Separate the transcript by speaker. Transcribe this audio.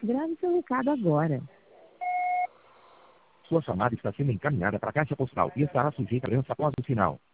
Speaker 1: Grave seu recado agora.
Speaker 2: Sua chamada está sendo encaminhada para a caixa postal e estará sujeita a cobrança após o sinal.